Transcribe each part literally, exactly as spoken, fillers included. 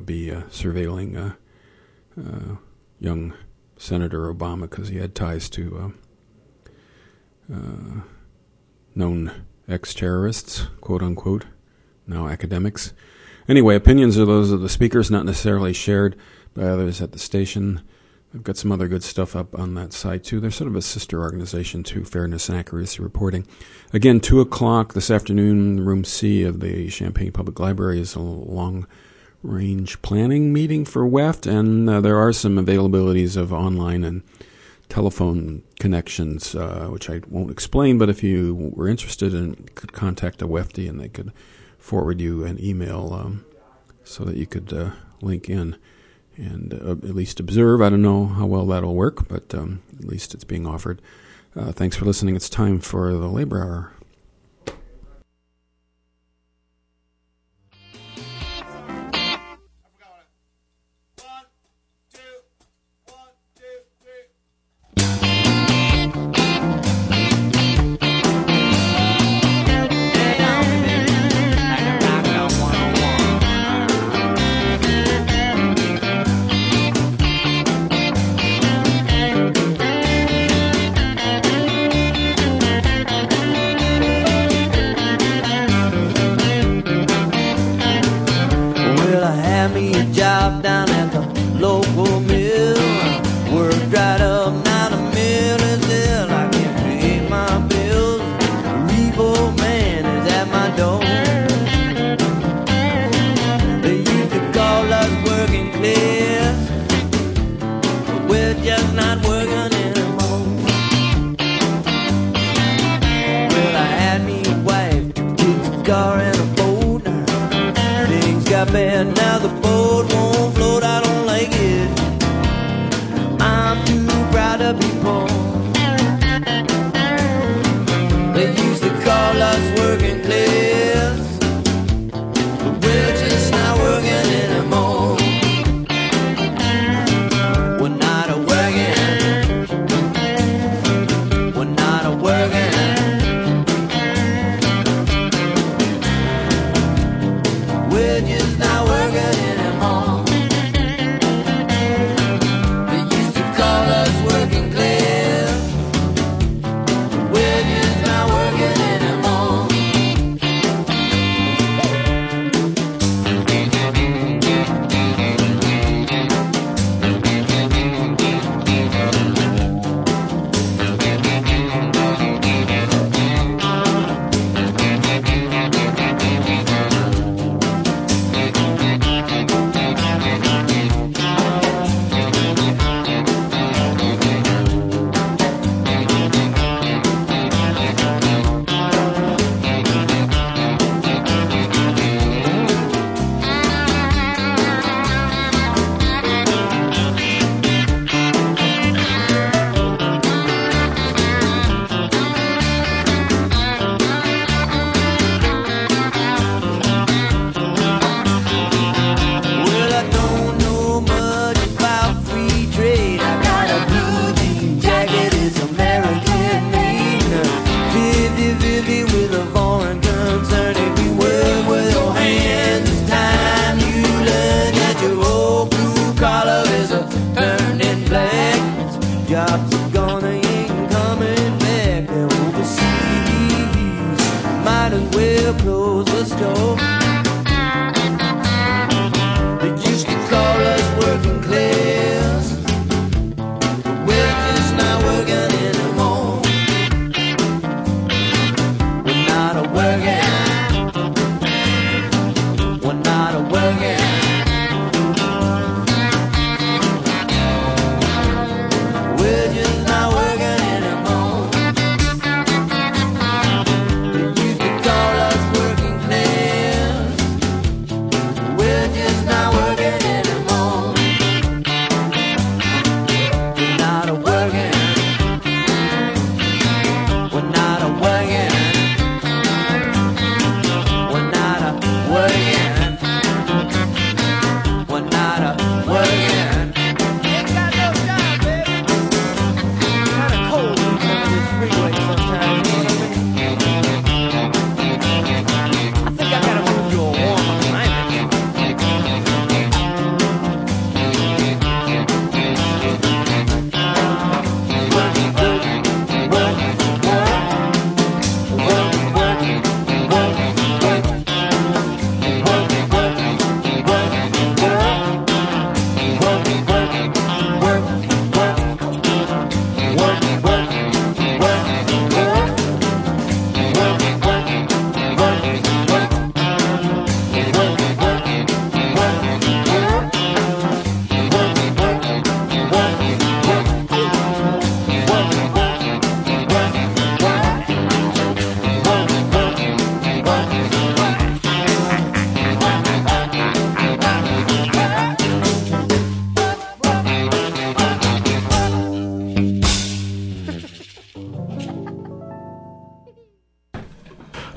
be uh, surveilling uh, uh, young Senator Obama because he had ties to uh, uh, known ex-terrorists, quote-unquote, now academics. Anyway, opinions are those of the speakers, not necessarily shared by others at the station. I've got some other good stuff up on that site, too. They're sort of a sister organization to Fairness and Accuracy Reporting. Again, two o'clock this afternoon, Room C of the Champaign Public Library is a long-range planning meeting for W E F T, and uh, there are some availabilities of online and telephone connections, uh, which I won't explain, but if you were interested and could contact a W E F T and they could forward you an email um, so that you could uh, link in and uh, at least observe. I don't know how well that'll work, but um, at least it's being offered. Uh, thanks for listening. It's time for the Labor Hour. Now the boat won't float, I don't like it.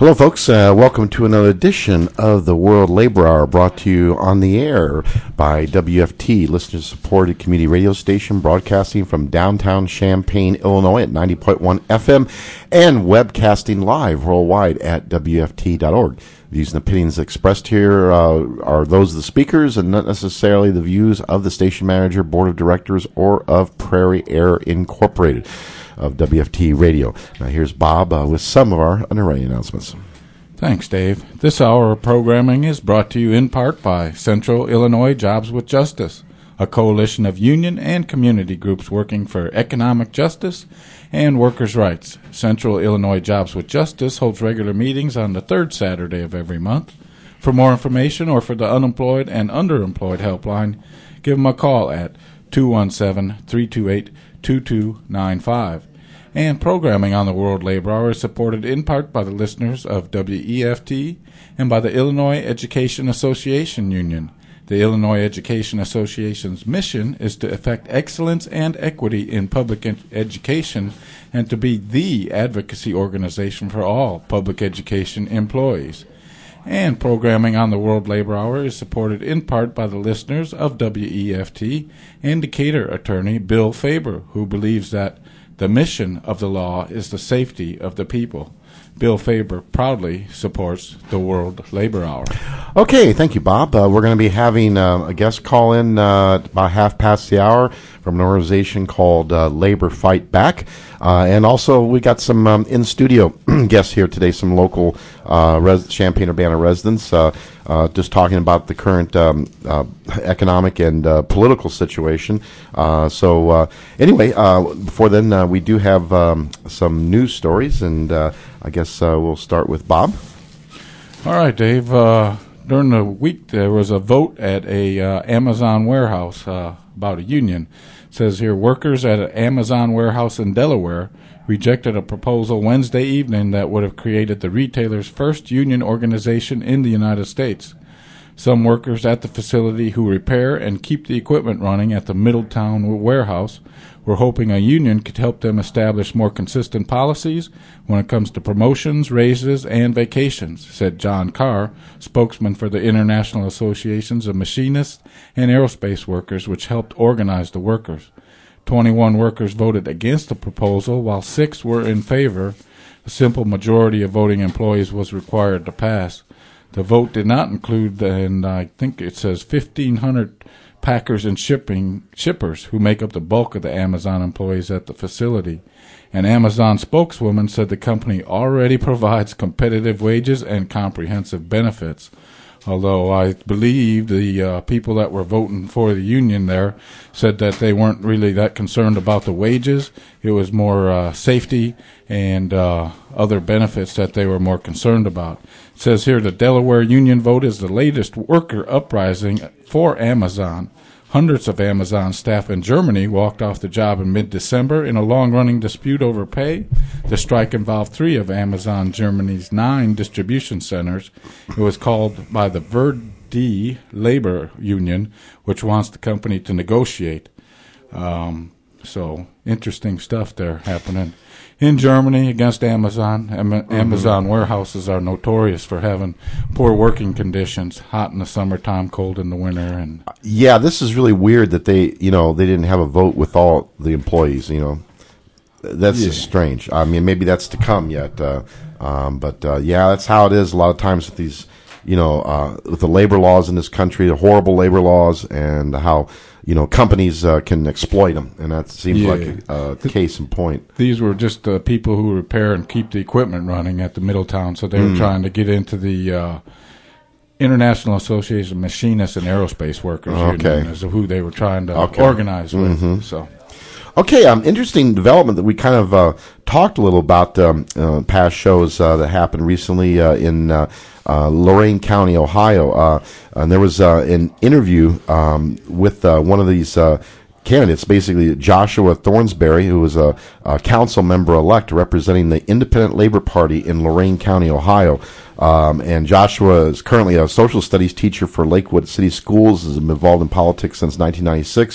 Hello, folks. Uh, welcome to another edition of the World Labor Hour, brought to you on the air by W F T, listener-supported community radio station, broadcasting from downtown Champaign, Illinois at ninety point one F M, and webcasting live worldwide at W F T dot org. Views and opinions expressed here uh, are those of the speakers and not necessarily the views of the station manager, board of directors, or of Prairie Air Incorporated of W F T Radio. Now here's Bob uh, with some of our underwriting announcements. Thanks, Dave. This hour of programming is brought to you in part by Central Illinois Jobs with Justice, a coalition of union and community groups working for economic justice and workers' rights. Central Illinois Jobs with Justice holds regular meetings on the third Saturday of every month. For more information or for the unemployed and underemployed helpline, give them a call at two one seven, three two eight, two two nine five. And programming on the World Labor Hour is supported in part by the listeners of W E F T and by the Illinois Education Association Union. The Illinois Education Association's mission is to effect excellence and equity in public ed- education and to be the advocacy organization for all public education employees. And programming on the World Labor Hour is supported in part by the listeners of W E F T and Decatur attorney Bill Faber, who believes that the mission of the law is the safety of the people. Bill Faber proudly supports the World Labor Hour. Okay, thank you, Bob. Uh, we're going to be having uh, a guest call in uh, about half past the hour from an organization called uh, Labor Fight Back. Uh, and also, we got some um, in-studio guests here today, some local uh, res- Champaign-Urbana residents, uh, uh, just talking about the current um, uh, economic and uh, political situation. Uh, so, uh, anyway, uh, before then, uh, we do have um, some news stories, and uh, I guess uh, we'll start with Bob. All right, Dave. Uh, during the week, there was a vote at a uh, Amazon warehouse uh, about a union. It says here, workers at an Amazon warehouse in Delaware rejected a proposal Wednesday evening that would have created the retailer's first union organization in the United States. Some workers at the facility who repair and keep the equipment running at the Middletown warehouse were hoping a union could help them establish more consistent policies when it comes to promotions, raises, and vacations, said John Carr, spokesman for the International Associations of Machinists and Aerospace Workers, which helped organize the workers. twenty-one workers voted against the proposal, while six were in favor. A simple majority of voting employees was required to pass. The vote did not include, and I think it says fifteen hundred packers and shipping shippers who make up the bulk of the Amazon employees at the facility. An Amazon spokeswoman said the company already provides competitive wages and comprehensive benefits. Although I believe the uh, people that were voting for the union there said that they weren't really that concerned about the wages. It was more uh, safety and uh, other benefits that they were more concerned about. It says here the Delaware union vote is the latest worker uprising for Amazon. Hundreds of Amazon staff in Germany walked off the job in mid-December in a long-running dispute over pay. The strike involved three of Amazon Germany's nine distribution centers. It was called by the Verdi labor union, which wants the company to negotiate. Um, so, interesting stuff there happening. In Germany, against Amazon, Am- Amazon mm-hmm. warehouses are notorious for having poor working conditions, hot in the summertime, cold in the winter. And yeah, this is really weird that they, you know, they didn't have a vote with all the employees. You know, that's yeah. just strange. I mean, maybe that's to come yet, uh, um, but uh, yeah, that's how it is a lot of times with these, you know, uh, with the labor laws in this country, the horrible labor laws, and how, you know, companies uh, can exploit them, and that seems yeah. like a, a case in point. These were just uh, people who repair and keep the equipment running at the Middletown, so they were mm. trying to get into the uh, International Association of Machinists and Aerospace Workers okay. Union, as to who they were trying to okay. organize with. Mm-hmm. So. Okay, um, interesting development that we kind of uh, talked a little about um, uh, past shows uh, that happened recently uh, in uh, uh, Lorain County, Ohio. Uh, and there was uh, an interview um, with uh, one of these uh, candidates, basically Joshua Thornsberry, who was a, a council member-elect representing the Independent Labor Party in Lorain County, Ohio. Um, and Joshua is currently a social studies teacher for Lakewood City Schools, has been involved in politics since nineteen ninety-six.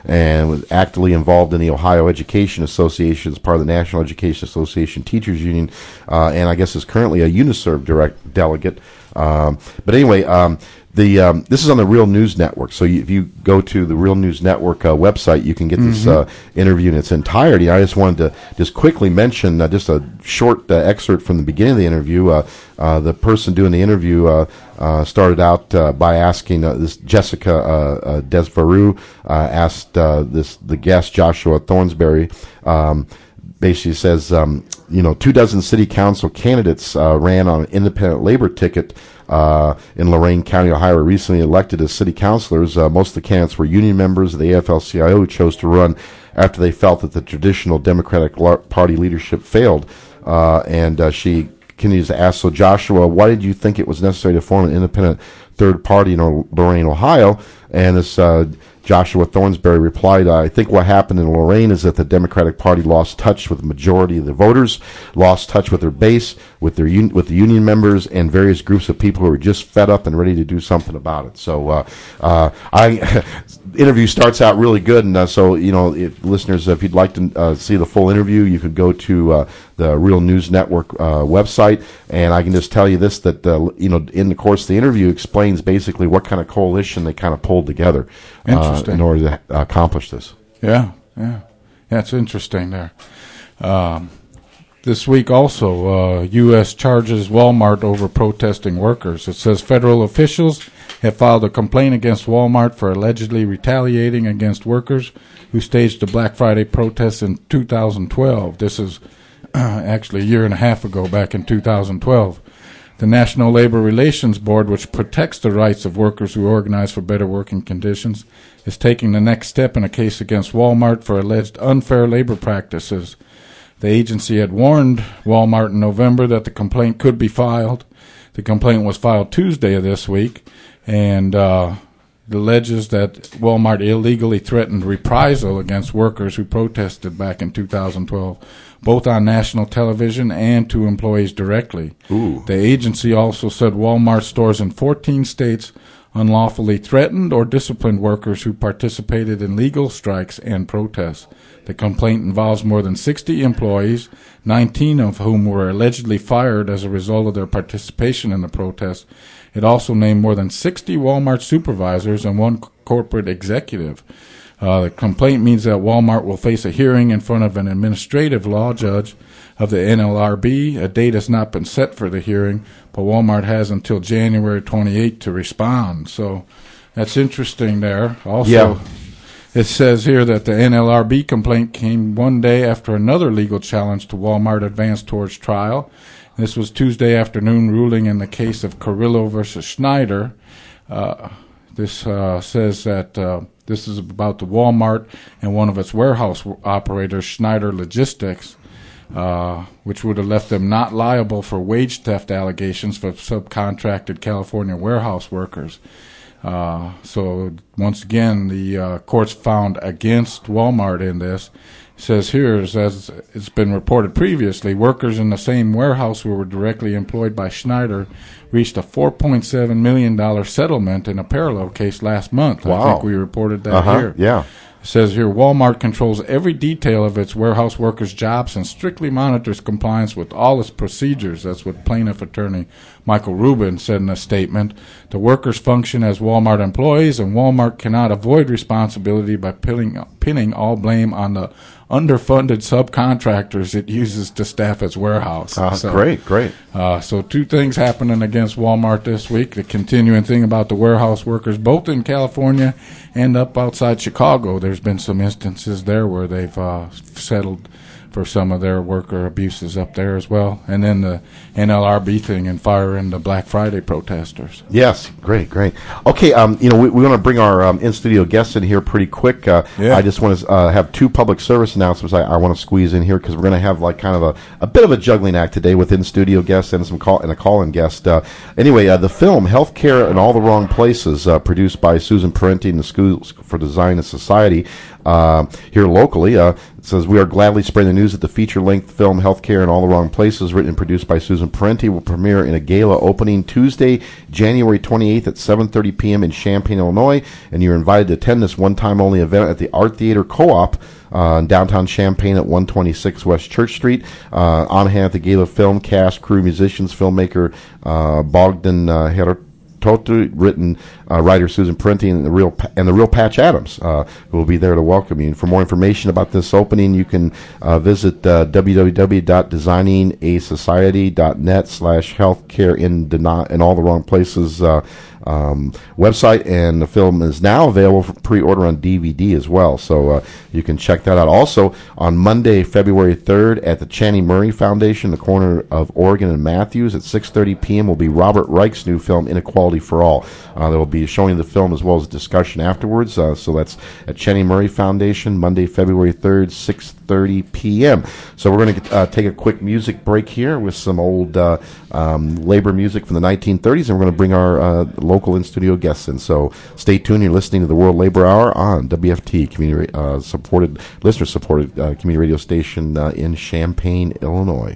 and was actively involved in the Ohio Education Association as part of the National Education Association Teachers Union, uh, and I guess is currently a UNISERV direct delegate. Um, but anyway, um, the um, this is on the Real News Network. So you, if you go to the Real News Network uh, website, you can get this mm-hmm. uh, interview in its entirety. I just wanted to just quickly mention uh, just a short uh, excerpt from the beginning of the interview. Uh, uh, the person doing the interview uh, uh, started out uh, by asking uh, this Jessica uh, uh, Desvaru uh, asked uh, this the guest Joshua Thornsberry. Um, basically says, um, you know, two dozen city council candidates uh, ran on an independent labor ticket uh, in Lorain County, Ohio, recently elected as city councilors. Uh, most of the candidates were union members of the A F L C I O who chose to run after they felt that the traditional Democratic Party leadership failed. Uh, and uh, she continues to ask, so Joshua, why did you think it was necessary to form an independent third party in Lorain, Ohio? And this uh, Joshua Thornsberry replied, I think what happened in Lorain is that the Democratic Party lost touch with the majority of the voters, lost touch with their base, with their un- with the union members, and various groups of people who were just fed up and ready to do something about it. So, uh, uh, I interview starts out really good, and uh, so you know, if, listeners, if you'd like to uh, see the full interview, you could go to uh, the Real News Network uh, website, and I can just tell you this: that uh, you know, in the course of the interview, explains basically what kind of coalition they kind of pulled together uh, in order to accomplish this. Yeah, yeah, yeah. It's interesting there. Um, This week also, uh, U S charges Walmart over protesting workers. It says federal officials have filed a complaint against Walmart for allegedly retaliating against workers who staged a Black Friday protest in two thousand twelve. This is uh, actually a year and a half ago, back in two thousand twelve. The National Labor Relations Board, which protects the rights of workers who organize for better working conditions, is taking the next step in a case against Walmart for alleged unfair labor practices. The agency had warned Walmart in November that the complaint could be filed. The complaint was filed Tuesday of this week, and uh, alleges that Walmart illegally threatened reprisal against workers who protested back in two thousand twelve, both on national television and to employees directly. Ooh. The agency also said Walmart stores in fourteen states unlawfully threatened or disciplined workers who participated in legal strikes and protests. The complaint involves more than sixty employees, nineteen of whom were allegedly fired as a result of their participation in the protest. It also named more than sixty Walmart supervisors and one corporate executive. Uh, the complaint means that Walmart will face a hearing in front of an administrative law judge of the N L R B. A date has not been set for the hearing, but Walmart has until January twenty-eighth to respond. So that's interesting there. Also, yeah. It says here that the N L R B complaint came one day after another legal challenge to Walmart advanced towards trial. This was Tuesday afternoon ruling in the case of Carrillo versus Schneider. Uh, this uh, says that uh, this is about the Walmart and one of its warehouse operators, Schneider Logistics, uh, which would have left them not liable for wage theft allegations for subcontracted California warehouse workers. Uh, so once again, the uh, courts found against Walmart in this. It says here, as it's been reported previously, workers in the same warehouse who were directly employed by Schneider reached a four point seven million dollars settlement in a parallel case last month. Wow. I think we reported that uh-huh. here. Yeah. It says here, Walmart controls every detail of its warehouse workers' jobs and strictly monitors compliance with all its procedures. That's what plaintiff attorney Michael Rubin said in a statement. The workers function as Walmart employees, and Walmart cannot avoid responsibility by pinning, pinning all blame on the underfunded subcontractors it uses to staff its warehouse. Uh, so, great, great. Uh, so two things happening against Walmart this week. The continuing thing about the warehouse workers, both in California and up outside Chicago. There's been some instances there where they've uh, settled for some of their worker abuses up there as well. And then the N L R B thing and firing the Black Friday protesters. Yes, great, great. Okay, um, you know, we, we want to bring our um, in-studio guests in here pretty quick. Uh, yeah. I just want to uh, have two public service announcements I, I want to squeeze in here because we're going to have like kind of a, a bit of a juggling act today with in-studio guests and some call and a call-in guest. Uh, anyway, uh, the film Healthcare in All the Wrong Places, uh, produced by Susan Parenti and the School for Design and Society uh, here locally, uh, it says, we are gladly spreading the news that the feature-length film Healthcare in All the Wrong Places, written and produced by Susan Parenti, will premiere in a gala opening Tuesday, January twenty-eighth at seven thirty p.m. in Champaign, Illinois, and you're invited to attend this one-time-only event at the Art Theater Co-op uh, in downtown Champaign at one twenty-six West Church Street. Uh, on hand at the gala, film cast, crew, musicians, filmmaker uh, Bogdan uh, Herod. Totu, written uh, writer Susan Parenti and the real and the real Patch Adams, uh, who will be there to welcome you. And for more information about this opening, you can uh, visit uh, w w w dot designing a society dot net slash healthcare in deni- in all the wrong places uh, um, website. And the film is now available for pre-order on D V D as well, so uh, you can check that out. Also, on Monday, February third, at the Channing Murray Foundation, the corner of Oregon and Matthews, at six thirty p.m. will be Robert Reich's new film Inequality for All. Uh, they will be showing the film as well as a discussion afterwards. Uh, so that's at Channing Murray Foundation, Monday, February third, six thirty p.m. So we're going to uh, take a quick music break here with some old uh, um, labor music from the nineteen thirties, and we're going to bring our uh, local in-studio guests in. So stay tuned. You're listening to the World Labor Hour on W F T, community uh, supported, listener-supported uh, community radio station uh, in Champaign, Illinois.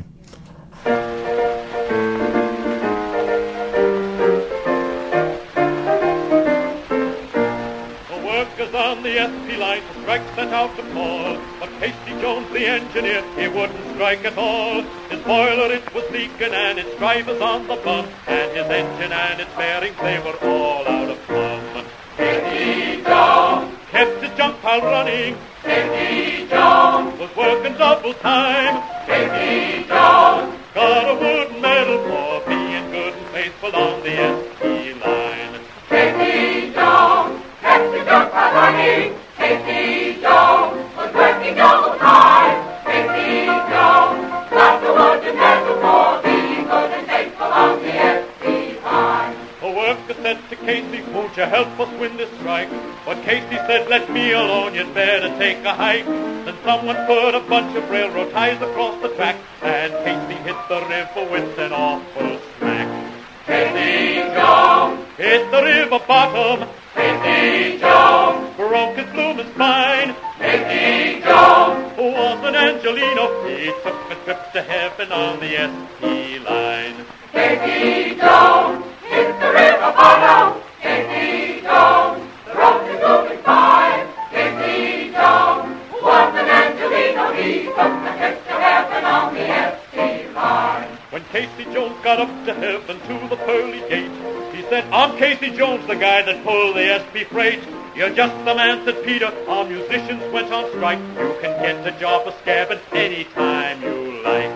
On the S P line to strike sent out to call, but Casey Jones, the engineer, he wouldn't strike at all. His boiler, it was leaking, and its drivers on the bum, and his engine and its bearings, they were all out of plumb. Casey Jones kept his junk pile running. Casey Jones was working double time. Casey Jones got a wooden medal for being good and faithful on the S P line. Casey Jones kept his junk pile running. Casey Jones was working double time. Casey Jones got the wooden medal for being good and faithful on the S P line. A worker said to Casey, won't you help us win this strike? But Casey said, let me alone, you'd better take a hike. Then someone put a bunch of railroad ties across the track, and Casey hit the river with an awful smack. Casey Jones hit the river bottom. Casey Jones broke his blooming spine. Casey Jones was an Angelino. He took a trip to heaven on the S P line. Casey Jones hit the river bottom. Casey Jones broke his blooming spine. Casey Jones was an Angelino. He took a trip to heaven on the S P line. When Casey Jones got up to heaven to the pearly gate, he said, I'm Casey Jones, the guy that pulled the S P freight. You're just the man, said Peter. Our musicians went on strike. You can get a job of scabbing anytime you like.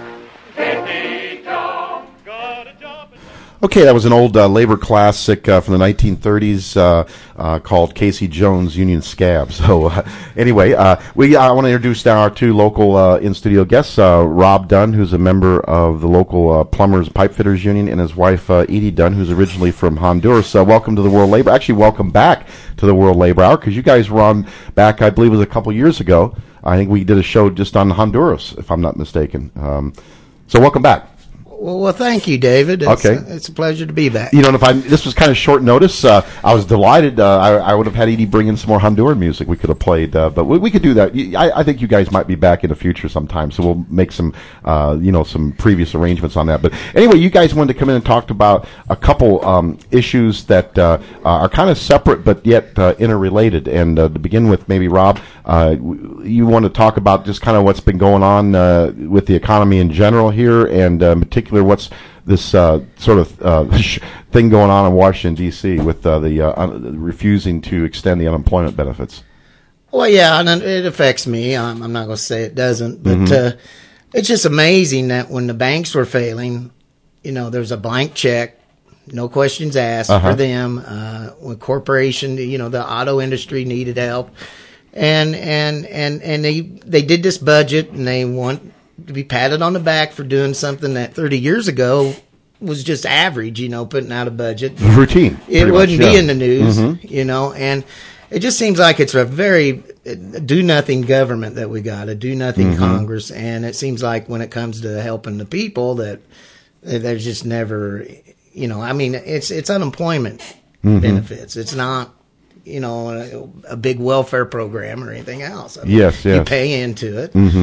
Casey Jones got a job. Okay, that was an old uh, labor classic uh, from the nineteen thirties uh, uh, called Casey Jones Union Scab. So uh, anyway, uh, we I want to introduce now our two local uh, in-studio guests, uh, Rob Dunn, who's a member of the local uh, Plumbers Pipe Fitters Union, and his wife, uh, Edie Dunn, who's originally from Honduras. Uh, welcome to the World Labor. Actually, welcome back to the World Labor Hour, because you guys were on back, I believe it was a couple years ago. I think we did a show just on Honduras, if I'm not mistaken. Um, so welcome back. Well, well, thank you, David. It's, okay. uh, it's a pleasure to be back. You know, if I this was kind of short notice, uh, I was delighted. Uh, I, I would have had Edie bring in some more Honduran music we could have played, uh, but we, we could do that. I, I think you guys might be back in the future sometime, so we'll make some, uh, you know, some previous arrangements on that. But anyway, you guys wanted to come in and talk about a couple um, issues that uh, are kind of separate but yet uh, interrelated. And uh, to begin with, maybe Rob, uh, you want to talk about just kind of what's been going on uh, with the economy in general here, and uh, in particular, what's this uh, sort of uh, thing going on in Washington, D C with uh, the uh, un- refusing to extend the unemployment benefits? Well, yeah, and it affects me. I'm, I'm not going to say it doesn't, but Mm-hmm. uh, it's just amazing that when the banks were failing, you know, there's a blank check, no questions asked Uh-huh. for them. Uh, when corporation, you know, the auto industry needed help, and and and and they they did this budget, and they want to be patted on the back for doing something that thirty years ago was just average, you know, putting out a budget. Routine. It pretty wouldn't much, be yeah. in the news, Mhm. you know, and it just seems like it's a very do-nothing government that we got, a do-nothing Mhm. Congress, and it seems like when it comes to helping the people that there's just never, you know, I mean, it's it's unemployment Mhm. benefits. It's not, you know, a, a big welfare program or anything else. I mean, Yes, You yes. pay into it. Mhm.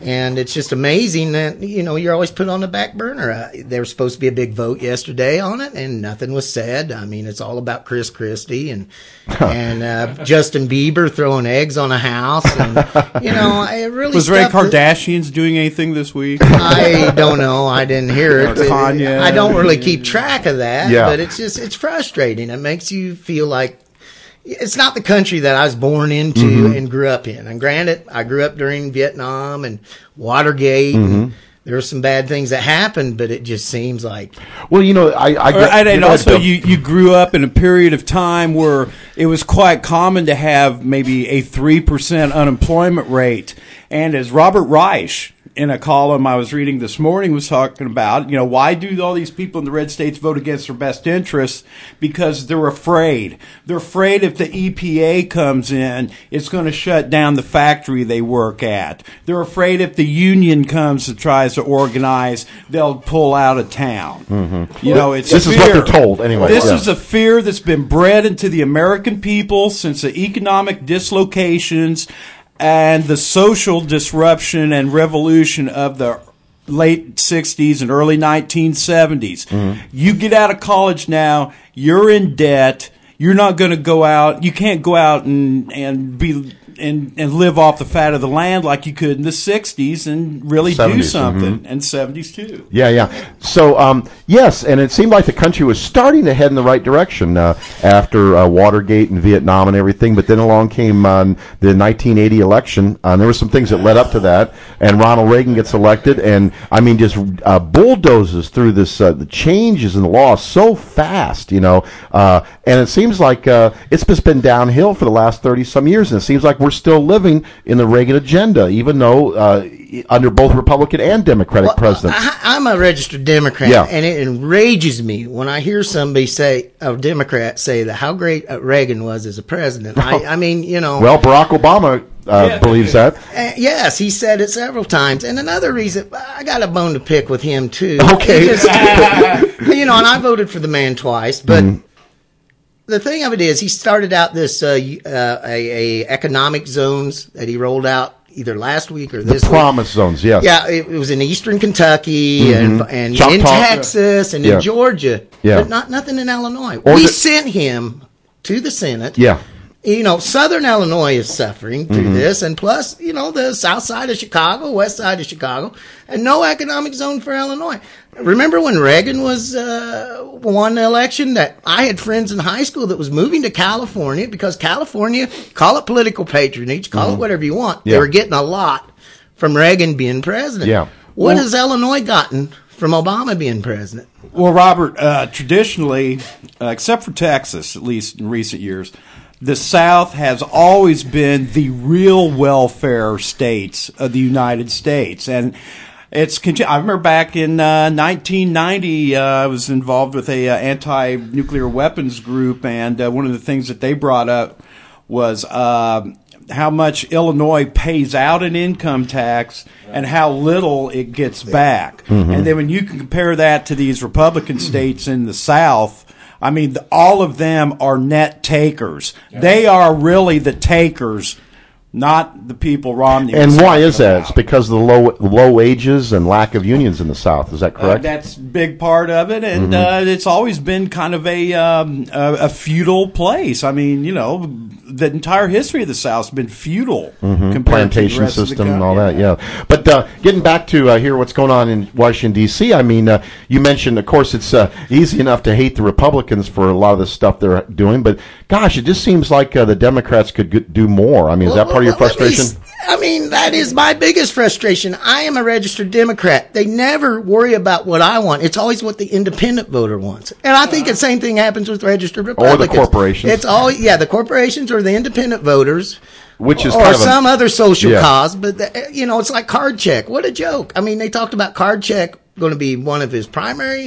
And it's just amazing that, you know, you're always put on the back burner. Uh, there was supposed to be a big vote yesterday on it, and nothing was said. I mean, it's all about Chris Christie and and uh, Justin Bieber throwing eggs on a house. And, you know, it really Was Ray stuff that- Kardashians doing anything this week? I don't know. I didn't hear it. Or Kanye. I don't really keep track of that, Yeah. but it's just, it's frustrating. It makes you feel like it's not the country that I was born into Mm-hmm. and grew up in. And granted, I grew up during Vietnam and Watergate. Mm-hmm. And there were some bad things that happened, but it just seems like Well, you know, I, I Or- get- and, you and know, also, the- you, you grew up in a period of time where it was quite common to have maybe a three percent unemployment rate. And as Robert Reich, in a column I was reading this morning, was talking about, you know, why do all these people in the red states vote against their best interests? Because they're afraid. They're afraid if the E P A comes in, it's going to shut down the factory they work at. They're afraid if the union comes and tries to organize, they'll pull out of town. Mm-hmm. You know, it's This is fear. what they're told, anyway. This Yeah. is a fear that's been bred into the American people since the economic dislocations and the social disruption and revolution of the late sixties and early nineteen seventies. Mm-hmm. You get out of college now, you're in debt. You're not going to go out. You can't go out and and be and and live off the fat of the land like you could in the sixties and really do seventies, something. mhm. And seventies too. Yeah, yeah. So, um, yes, and it seemed like the country was starting to head in the right direction uh, after uh, Watergate and Vietnam and everything. But then along came um, the nineteen eighty election, uh, and there were some things that led up to that. And Ronald Reagan gets elected, and I mean, just uh, bulldozes through this uh, the changes in the law so fast, you know. Uh, and it seems like uh, it's just been downhill for the last thirty some years, and it seems like we're still living in the Reagan agenda, even though uh, under both Republican and Democratic Well, presidents. I, I'm a registered Democrat, Yeah. and it enrages me when I hear somebody say, a Democrat say that how great uh, Reagan was as a president. I, I mean, you know. Well, Barack Obama uh, Yeah. believes that. Uh, yes, he said it several times. And another reason, I got a bone to pick with him, too. Okay. He just- you know, and I voted for the man twice, but Mm-hmm. the thing of it is, he started out this uh, uh, a, a economic zones that he rolled out either last week or The this week. promise zones, yes. Yeah, it, it was in eastern Kentucky and, and in Choctaw. Texas and Yeah. in Georgia, Yeah. but not nothing in Illinois. Or we the- sent him to the Senate. Yeah. You know, Southern Illinois is suffering through Mm-hmm. this, and plus, you know, the south side of Chicago, west side of Chicago, and no economic zone for Illinois. Remember when Reagan was uh, won the election? That I had friends in high school that was moving to California because California, call it political patronage, call it whatever you want. Mm-hmm. Yeah. They were getting a lot from Reagan being president. Yeah. What Well- has Illinois gotten from Obama being president? Well, Robert, uh, traditionally, uh, except for Texas, at least in recent years, the South has always been the real welfare states of the United States. And it's, conti- I remember back in uh, nineteen ninety, uh, I was involved with a uh, anti-nuclear weapons group, and uh, one of the things that they brought up was uh, how much Illinois pays out in income tax and how little it gets back. And then when you can compare that to these Republican states in the South, I mean, the, all of them are net takers. They are really the takers, not the people Romney was And why talking is that? about. It's because of the low low wages and lack of unions in the South. Is that Uh, correct? that's a big part of it, and Mm-hmm. uh, it's always been kind of a, um, a a feudal place. I mean, you know, the entire history of the South's been feudal compared to the Mm-hmm. Plantation rest of the system and co- all that, yeah. But uh, getting back to uh, here, what's going on in Washington, D C, I mean, uh, you mentioned, of course, it's uh, easy enough to hate the Republicans for a lot of the stuff they're doing, but gosh, it just seems like uh, the Democrats could g- do more. I mean, is that part of your Well, let me frustration? s- I mean, that is my biggest frustration. I am a registered Democrat. They never worry about what I want. It's always what the independent voter wants. And I think the same thing happens with registered Republicans. corporations. It's all, yeah, the corporations or the independent voters. Which is or kind of a- some other social Yeah. cause. But, the, you know, it's like card check. What a joke. I mean, they talked about card check going to be one of his primary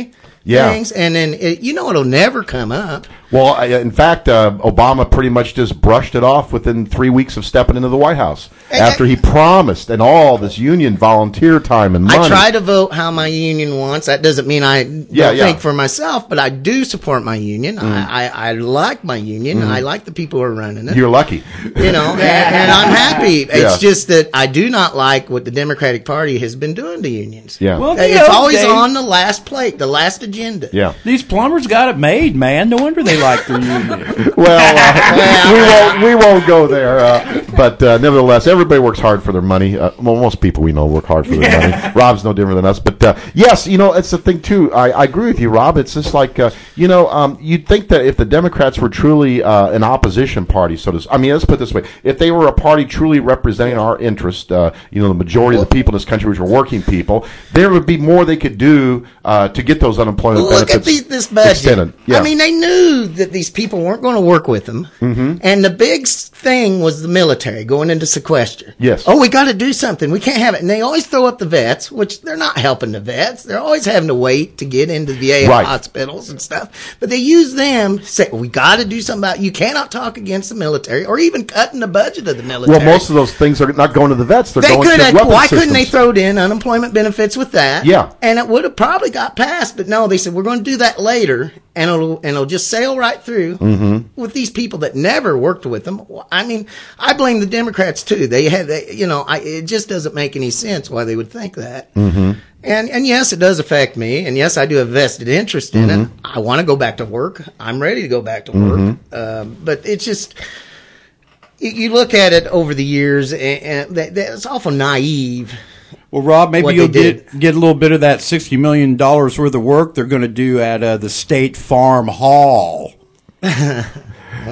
Yeah. things, and then it, you know it'll never come up. Well, I, in fact, uh, Obama pretty much just brushed it off within three weeks of stepping into the White House after he promised and all this union volunteer time and money. I try to vote how my union wants. That doesn't mean I don't Yeah, yeah. think for myself, but I do support my union. I, I, I like my union. I like the people who are running it. You're lucky. You know, and, and I'm happy. It's Yeah. just that I do not like what the Democratic Party has been doing to unions. Yeah. Well, It's you know, always Dave, on the last plate, the last agenda. Yeah. These plumbers got it made, man. No wonder they like their union. Well, uh, we won't we won't go there. Uh, but uh, nevertheless, everybody works hard for their money. Uh, well, most people we know work hard for their money. Rob's no different than us. But uh, yes, you know, it's the thing too. I, I agree with you, Rob. It's just like uh, you know, um, you'd think that if the Democrats were truly uh, an opposition party, so to I mean, let's put it this way: if they were a party truly representing our interest, uh, you know, the majority of the people in this country, which are working people, there would be more they could do uh, to get those unemployment Look at benefits the, this budget. extended. Yeah. I mean, they knew that these people weren't going to work with them. Mm-hmm. And the big s- thing was the military going into sequester. Yes. Oh, we got to do something. We can't have it. And they always throw up the vets, which they're not helping the vets. They're always having to wait to get into V A Right. hospitals and stuff. But they use them to say, well, we got to do something about it. You cannot talk against the military or even cutting the budget of the military. Well, most of those things are not going to the vets; they're They going could to have. weapon Why systems. couldn't they throw in unemployment benefits with that? Yeah. and it would have probably got passed. But no, they said we're going to do that later, and it'll and it'll just sail right through Mm-hmm. with these people that never worked with them. I mean, I blame the Democrats too. They had, they, you know, I, it just doesn't make any sense why they would think that. Mm-hmm. And and yes, it does affect me, and yes, I do have vested interest in Mm-hmm. it. I want to go back to work. I'm ready to go back to work, Mm-hmm. um, but it's just. You you look at it over the years, and, and that, that's awful naive. Well, Rob, maybe What you'll they did. get get a little bit of that sixty million dollars worth of work they're going to do at uh, the State Farm Hall. Maybe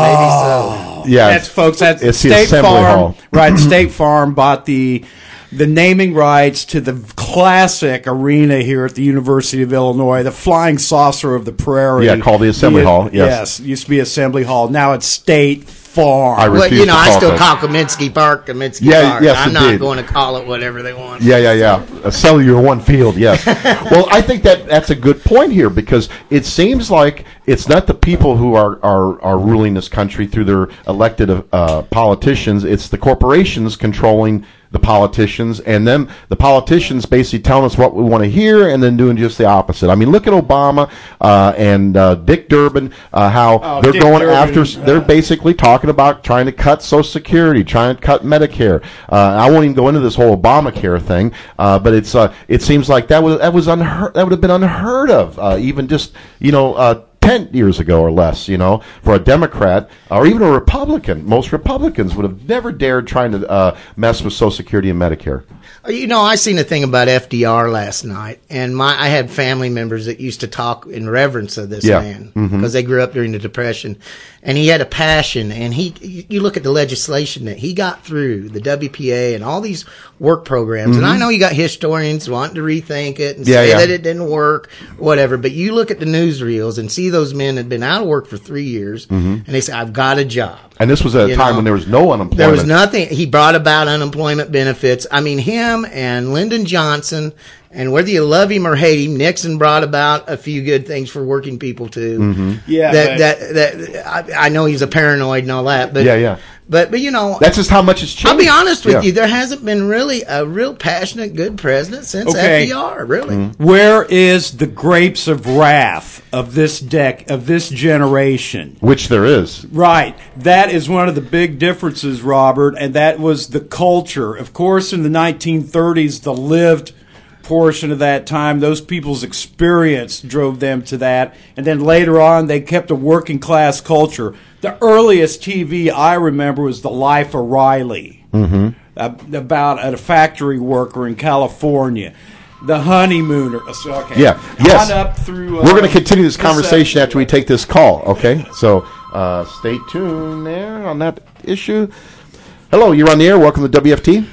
so. Yeah, That's folks. That's it's the State Assembly Farm, Hall. right? State Farm bought the the naming rights to the classic arena here at the University of Illinois, the Flying Saucer of the Prairie. Yeah, called the Assembly The- Hall, yes. yes, used to be Assembly Hall. Now it's State Farm. I Well, refuse you know, to I call still it call Kaminsky Park Kaminsky Yeah, Park. yes, I'm indeed. not going to call it whatever they want. Yeah, yeah, yeah. A cellular one field, yes. Well, I think that that's a good point here because it seems like it's not the people who are, are, are ruling this country through their elected uh, politicians. It's the corporations controlling the politicians, and then the politicians basically telling us what we want to hear and then doing just the opposite. I mean, look at Obama uh, and uh, Dick Durbin, uh, how Oh, they're Dick going Durbin, after, uh, they're basically talking about trying to cut Social Security, trying to cut Medicare. Uh, I won't even go into this whole Obamacare thing, uh, but it's uh, it seems like that was that was unheard, that would have been unheard of, uh, even just you know. Uh, ten years ago or less, you know, for a Democrat or even a Republican. Most Republicans would have never dared trying to uh, mess with Social Security and Medicare. You know, I seen a thing about F D R last night, and my I had family members that used to talk in reverence of this Yeah. man because they grew up during the Depression, and he had a passion. And he, you look at the legislation that he got through, the W P A and all these work programs, and I know you got historians wanting to rethink it and Yeah, say yeah. that it didn't work, whatever. But you look at the newsreels and see those men had been out of work for three years, and they say, "I've got a job." And this was at a You time know, when there was no unemployment. There was nothing. He brought about unemployment benefits. I mean, him and Lyndon Johnson, and whether you love him or hate him, Nixon brought about a few good things for working people too. Mm-hmm. Yeah, that but- that that I, I know he's a paranoid and all that, but Yeah, yeah. But but you know, That's just how much it's changed. I'll be honest with Yeah. you. There hasn't been really a real passionate, good president since Okay. F D R. Really. Mm-hmm. Where is the grapes of wrath of this deck of this generation? Which there is. Right. That is one of the big differences, Robert, and that was the culture. Of course, in the nineteen thirties, the lived portion of that time, those people's experience drove them to that. And then later on, they kept a working class culture. The earliest T V I remember was The Life of Riley, mm-hmm. uh, about a factory worker in California. The Honeymooner. uh, so, Okay. Yeah. Yes. On up through. Uh, We're going to continue this this conversation episode. after we take this call, okay? So uh, stay tuned there on that issue. Hello, you're on the air. Welcome to W F T.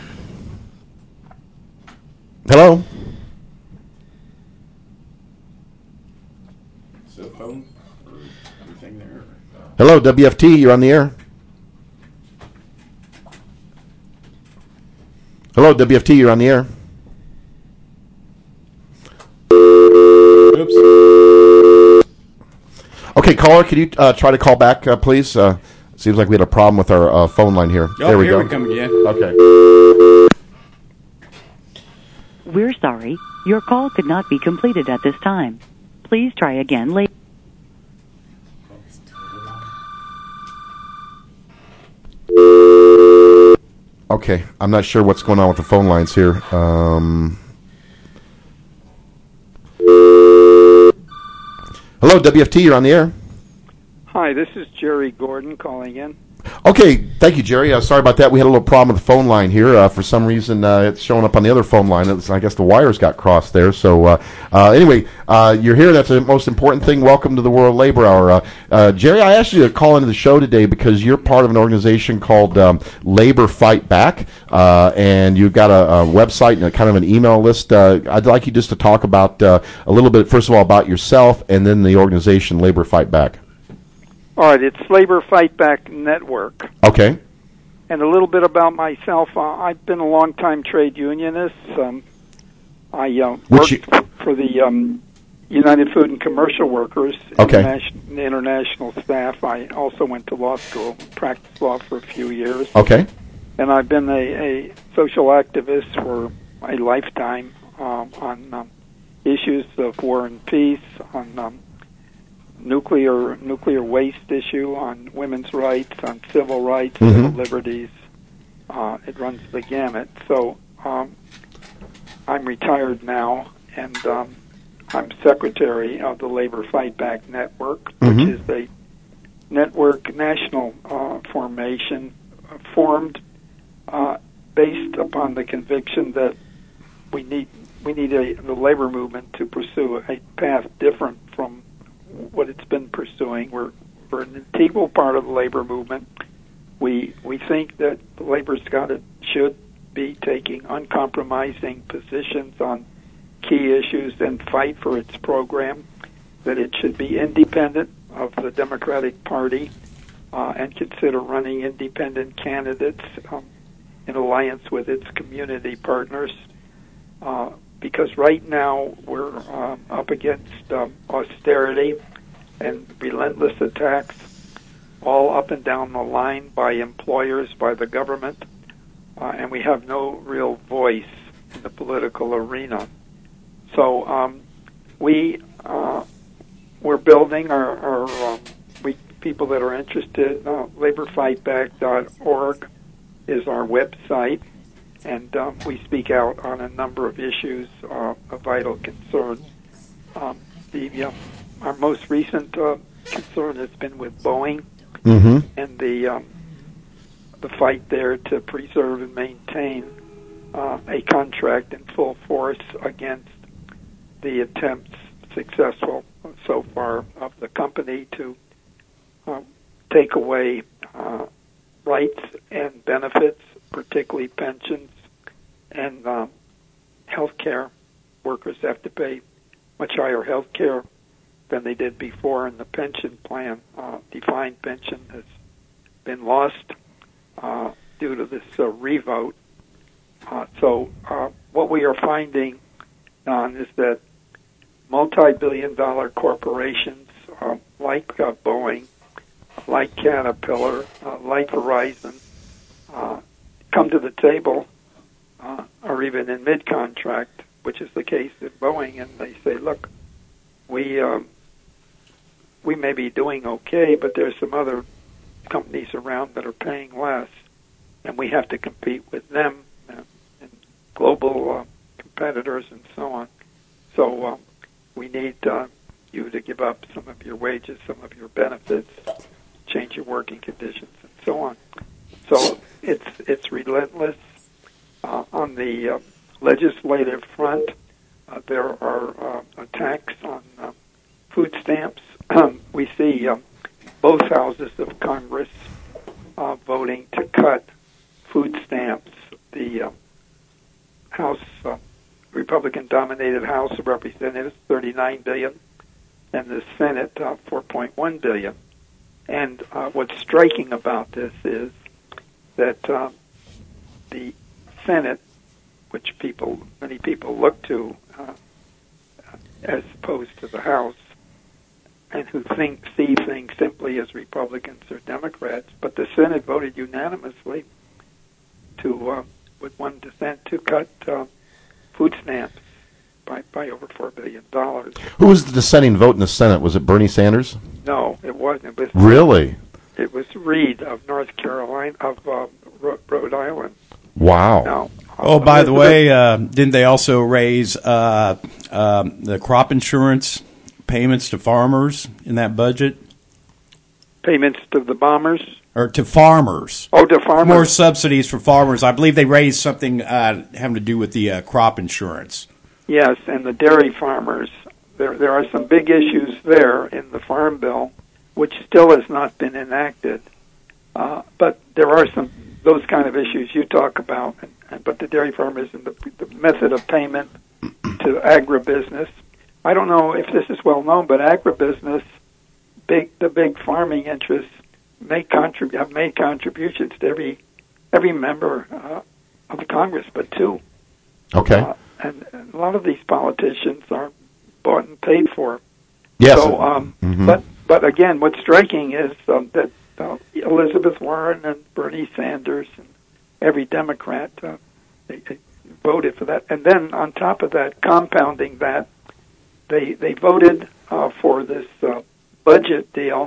Hello. Cell phone or everything there. Hello, W F T. You're on the air. Hello, W F T. You're on the air. Oops. Okay, caller, can you uh, try to call back, uh, please? Uh, seems like we had a problem with our uh, phone line here. Oh, there we here go. we come again. Okay. We're sorry. Your call could not be completed at this time. Please try again later. Okay, I'm not sure what's going on with the phone lines here. Um, hello, W F T, you're on the air. Hi, this is Jerry Gordon calling in. Okay, thank you, Jerry. Uh, sorry about that. We had a little problem with the phone line here. Uh, for some reason, uh, it's showing up on the other phone line. It's, I guess the wires got crossed there. So uh, uh, anyway, uh, you're here. That's the most important thing. Welcome to the World Labor Hour. Uh, uh, Jerry, I asked you to call into the show today because you're part of an organization called um, Labor Fight Back, uh, and you've got a, a website and a kind of an email list. Uh, I'd like you just to talk about uh, a little bit, first of all, about yourself and then the organization Labor Fight Back. All right, it's Labor Fight Back Network. Okay. And a little bit about myself. Uh, I've been a long-time trade unionist. Um, I uh, worked you- for the um, United Food and Commercial Workers, Okay. international, international staff. I also went to law school, practiced law for a few years. Okay. And I've been a, a social activist for a lifetime um, on um, issues of war and peace, on um, nuclear nuclear waste issue, on women's rights, on civil rights, Mhm. civil liberties. Uh, it runs the gamut. So um, I'm retired now, and um, I'm secretary of the Labor Fight Back Network, Mhm. which is a network national uh, formation uh, formed uh, based upon the conviction that we need we need a, the labor movement to pursue a path different from what it's been pursuing. We're, we're an integral part of the labor movement. We we think that the labor's got to, should be taking uncompromising positions on key issues and fight for its program, that it should be independent of the Democratic Party uh, and consider running independent candidates um, in alliance with its community partners. Uh, because right now we're uh, up against um, austerity and relentless attacks all up and down the line by employers, by the government, uh, and we have no real voice in the political arena. So um, we, uh, we're building our, our um, we, people that are interested, uh, labor fight back dot org is our website. And um, we speak out on a number of issues uh, of vital concern. Um, the uh, our most recent uh, concern has been with Boeing Mm-hmm. and the um, the fight there to preserve and maintain uh, a contract in full force against the attempts, successful so far, of the company to uh, take away uh, rights and benefits, particularly pensions and um, health care. Workers have to pay much higher health care than they did before, and the pension plan, uh, defined pension, has been lost uh, due to this uh, revote. Uh, so uh, what we are finding, Don, is that multi-billion dollar corporations uh, like uh, Boeing, like Caterpillar, uh, like Verizon, uh, come to the table, uh, or even in mid-contract, which is the case at Boeing, and they say, look, we um, we may be doing okay, but there's some other companies around that are paying less, and we have to compete with them and, and global uh, competitors and so on. So uh, we need uh, you to give up some of your wages, some of your benefits, change your working conditions, and so on. So it's it's relentless. Uh, on the uh, legislative front, uh, there are uh, attacks on uh, food stamps. We see um, both houses of Congress uh, voting to cut food stamps. The uh, House, uh, Republican-dominated House of Representatives, thirty-nine billion dollars, and the Senate, uh, four point one billion dollars. And uh, what's striking about this is that uh, the Senate, which people, many people look to uh, as opposed to the House, and who think see things simply as Republicans or Democrats. But the Senate voted unanimously to, uh, with one dissent, to cut uh, food stamps by, by over four billion dollars. Who was the dissenting vote in the Senate? Was it Bernie Sanders? No, it wasn't. It was, Really? It was Reed of North Carolina, of uh, Ro- Rhode Island. Wow. Now, Oh, by the way, uh, didn't they also raise uh, um, the crop insurance payments to farmers in that budget? payments to the bombers? Or to farmers. Oh, to farmers. More subsidies for farmers. I believe they raised something uh, having to do with the uh, crop insurance. Yes, and the dairy farmers. There, there are some big issues there in the Farm Bill, which still has not been enacted. Uh, but there are some those kind of issues you talk about. And, and, but the dairy farmers and the, the method of payment to agribusiness. I don't know if this is well known, but agribusiness, big the big farming interests, make contrib- have made contributions to every every member uh, of the Congress, but two. Okay. Uh, and, and a lot of these politicians are bought and paid for. Yes. So, um, Mhm. but but again, what's striking is um, that uh, Elizabeth Warren and Bernie Sanders and every Democrat uh, they, they voted for that, and then on top of that, compounding that, they they voted uh, for this uh, budget deal,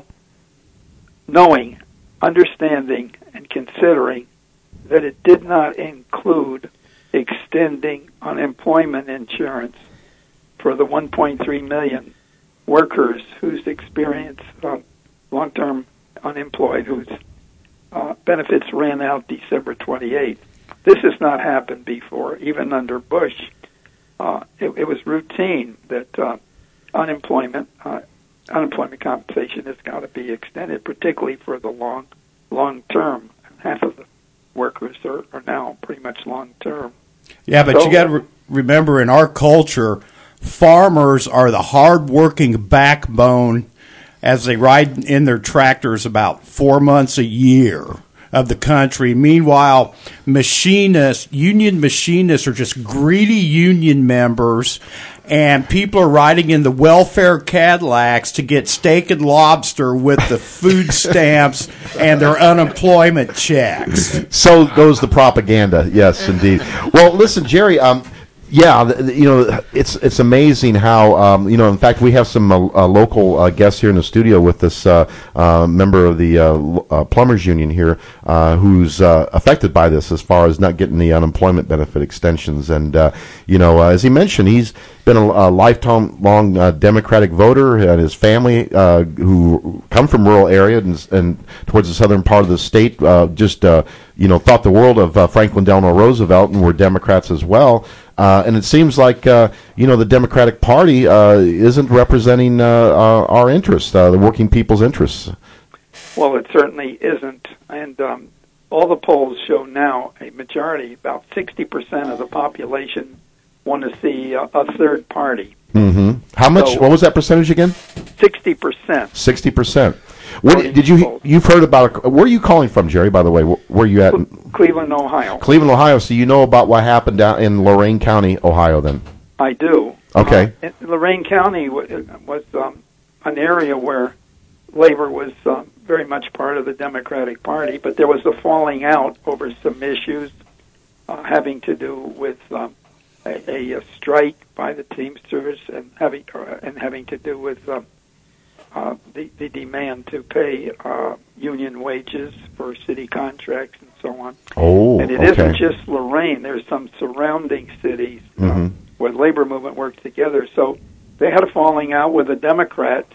knowing, understanding, and considering that it did not include extending unemployment insurance for the one point three million workers whose experience uh, long-term unemployed, whose uh, benefits ran out December twenty-eighth. This has not happened before, even under Bush. Uh, it, it was routine that uh, unemployment uh, unemployment compensation has got to be extended, particularly for the long long term. Half of the workers are, are now pretty much long term. Yeah, but So- you got to re- remember, in our culture, farmers are the hard-working backbone as they ride in their tractors about four months a year of the country. Meanwhile, machinists, union machinists are just greedy union members, and people are riding in the welfare Cadillacs to get steak and lobster with the food stamps and their unemployment checks. So goes the propaganda. Yes, indeed. Well, listen, Jerry. Um, yeah, th- th- you know, it's it's amazing how um, you know. In fact, we have some uh, uh, local uh, guests here in the studio with this uh, uh, member of the uh, l- uh, plumbers union here, uh, who's uh, affected by this as far as not getting the unemployment benefit extensions. And uh, you know, uh, as he mentioned, he's been a, a lifetime long uh, Democratic voter, and his family, uh, who come from rural area and, and towards the southern part of the state, uh, just uh, you know, thought the world of uh, Franklin Delano Roosevelt, and were Democrats as well. Uh, and it seems like uh, you know, the Democratic Party uh, isn't representing uh, uh, our interests, uh, the working people's interests. Well, it certainly isn't. And um, all the polls show now a majority, about sixty percent of the population want to see a, a third party. Mm-hmm. How much? So- what was that percentage again? sixty percent. Sixty percent. What According did to you? polls. You've heard about? A, where are you calling from, Jerry? By the way, where, where are you at? Cleveland, Ohio. Cleveland, Ohio. So you know about what happened down in Lorain County, Ohio, then? I do. Okay. Uh, in Lorain County wa- was um, an area where labor was um, very much part of the Democratic Party, but there was a falling out over some issues uh, having to do with um, a, a, a strike by the Teamsters and having uh, and having to do with um, uh, the, the demand to pay uh, union wages for city contracts and so on. Oh, And it okay. not just Lorain. There's some surrounding cities uh, Mhm. where the labor movement works together. So they had a falling out with the Democrats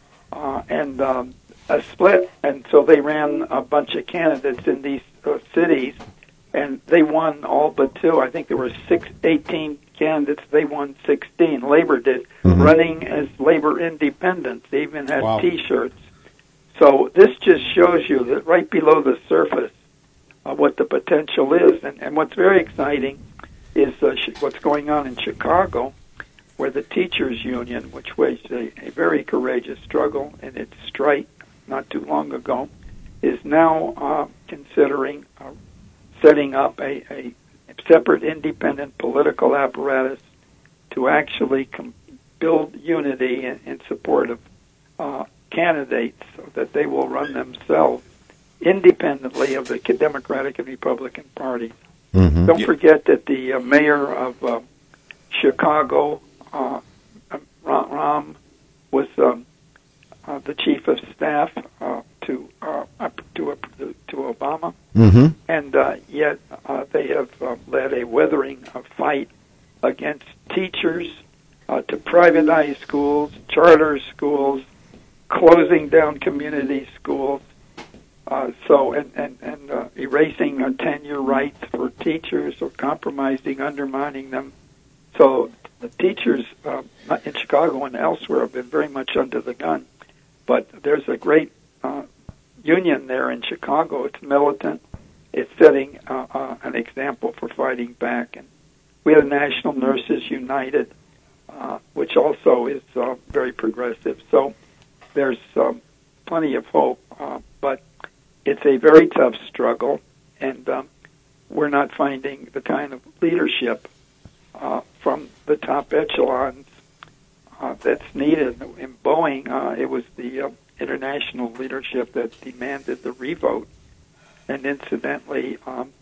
uh, and um, a split. And so they ran a bunch of candidates in these uh, cities, and they won all but two. I think there were six, eighteen candidates. They won sixteen. Labor did, Mhm. running as labor independents. They even had Wow. T-shirts. So this just shows you that right below the surface uh, what the potential is. And, and what's very exciting is uh, sh- what's going on in Chicago, where the teachers union, which waged a, a very courageous struggle in its strike not too long ago, is now uh, considering uh, setting up a, a separate independent political apparatus to actually com- build unity in, in support of uh, candidates so that they will run themselves independently of the Democratic and Republican parties. Mm-hmm. Don't forget that the uh, mayor of uh, Chicago, uh, Rahm, was um, uh, the chief of staff uh, to uh, to, to Obama, mm-hmm. and uh, yet uh, they have uh, led a withering uh, fight against teachers, uh, to privatize schools, charter schools, closing down community schools, uh, so and and, and uh, erasing uh, tenure rights for teachers, or compromising, undermining them. So the teachers uh, in Chicago and elsewhere have been very much under the gun. But there's a great uh, union there in Chicago. It's militant. It's setting uh, uh, an example for fighting back. And we have National Nurses United, uh, which also is uh, very progressive. So there's um, plenty of hope. Uh, but it's a very tough struggle, and um, we're not finding the kind of leadership uh, from the top echelons uh, that's needed. In Boeing, uh, it was the uh, international leadership that demanded the revote, and incidentally, um,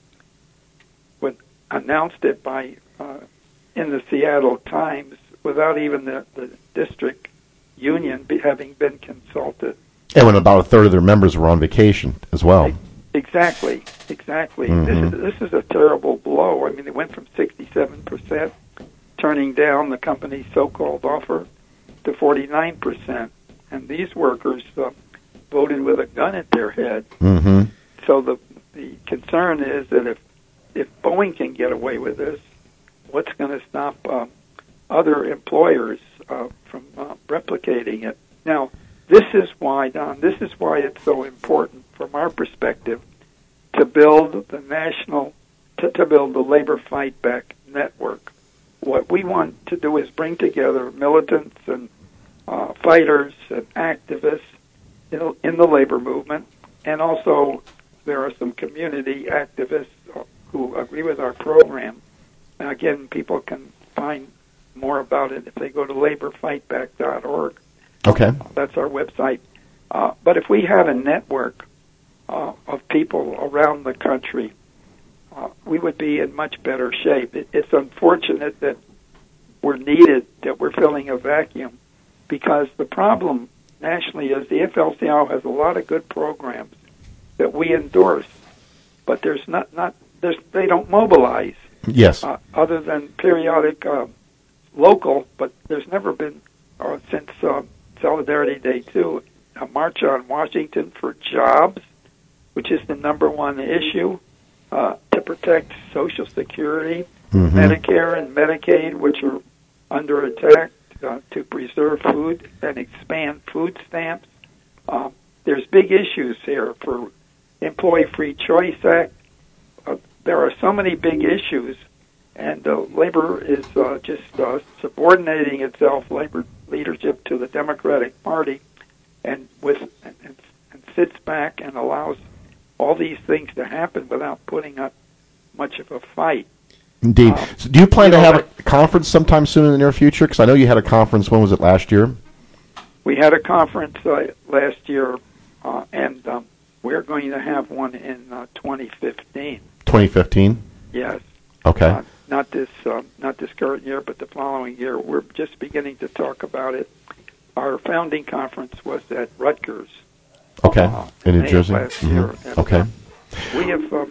when announced it by uh, in the Seattle Times without even the, the district union be, having been consulted. And when about a third of their members were on vacation as well. Exactly, exactly. Mm-hmm. This is this is a terrible blow. I mean, it went from sixty-seven percent turning down the company's so-called offer to forty-nine percent, and these workers uh, voted with a gun at their head. Mm-hmm. So the the concern is that if if Boeing can get away with this, what's going to stop uh, other employers uh, from uh, replicating it? Now, this is why, Don, this is why it's so important from our perspective to build the national, to, to build the labor fight back network. What we want to do is bring together militants and uh, fighters and activists in, in the labor movement, and also there are some community activists who agree with our program. And again, people can find more about it if they go to labor fight back dot org. Okay. That's our website. Uh, but if we had a network uh, of people around the country, uh, we would be in much better shape. It, it's unfortunate that we're needed, that we're filling a vacuum, because the problem nationally is the F L C I O has a lot of good programs that we endorse, but there's not, not there's, they don't mobilize. Yes. Uh, other than periodic uh, local, but there's never been, or since uh, Solidarity Day two, a march on Washington for jobs, which is the number one issue, uh, to protect Social Security, mm-hmm. Medicare, and Medicaid, which are under attack, uh, to preserve food and expand food stamps. Uh, there's big issues here for Employee Free Choice Act. Uh, there are so many big issues, and uh, labor is uh, just uh, subordinating itself, labor leadership, to the Democratic Party, and with and, and, and sits back and allows all these things to happen without putting up much of a fight. Indeed. Um, so do you plan you to know, have a conference sometime soon in the near future? Because I know you had a conference. When was it, last year? We had a conference uh, last year, uh, and um, we're going to have one in uh, twenty fifteen. twenty fifteen? Yes. Okay. Uh, not this, uh, not this current year, but the following year. We're just beginning to talk about it. Our founding conference was at Rutgers. Okay. Uh, in New May Jersey. Last year. Mm-hmm. And, okay. Uh, we have um,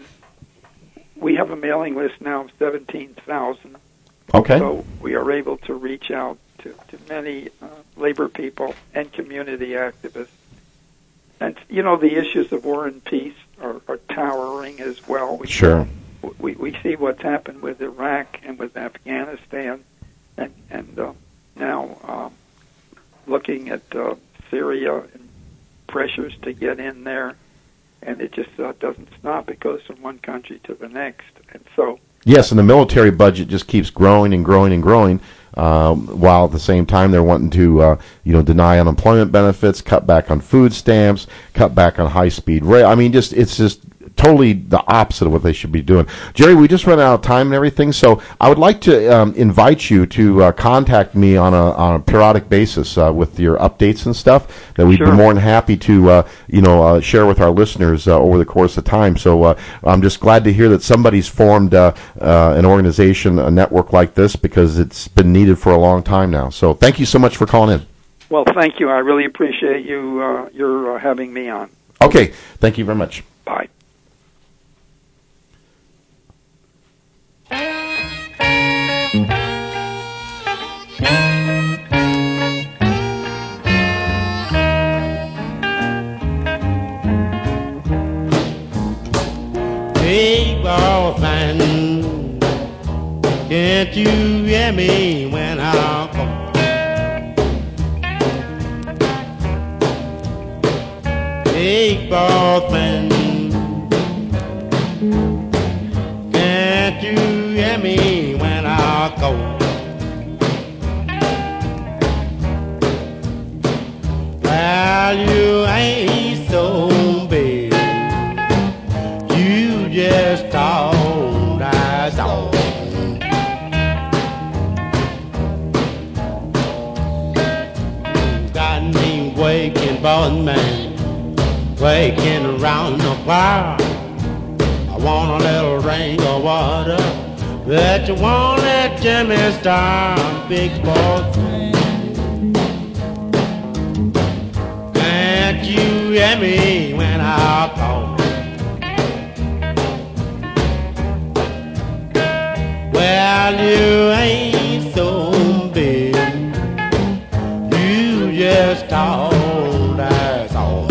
we have a mailing list now of seventeen thousand. Okay. So we are able to reach out to, to many uh, labor people and community activists. And, you know, the issues of war and peace are, are towering as well. We, Sure. We, we see what's happened with Iraq and with Afghanistan, and, and uh, now um, looking at uh, Syria and pressures to get in there. And it just uh, doesn't stop. It goes from one country to the next. And so... Yes, and the military budget just keeps growing and growing and growing, um, while at the same time they're wanting to, uh, you know, deny unemployment benefits, cut back on food stamps, cut back on high-speed rail. I mean, just it's just totally the opposite of what they should be doing. Jerry, we just ran out of time and everything, so I would like to um, invite you to uh, contact me on a on a periodic basis uh, with your updates and stuff. That we'd Sure. be more than happy to uh, you know uh, share with our listeners uh, over the course of time. So uh, I'm just glad to hear that somebody's formed uh, uh, an organization, a network like this, because it's been needed for a long time now. So thank you so much for calling in. Well, thank you. I really appreciate you uh, your uh, having me on. Okay, thank you very much. Bye. Big ball fan, can't you hear me when I call? Big ball fan, can't you hear me when I call? Well, you ain't so big, you just don't that's all. Got me waking, boss man, waking around the clock. I want a little rain or water, but you won't let Jimmy start, big boss. Can't you hear me when I call? Well, you ain't so big, you just don't, that's all.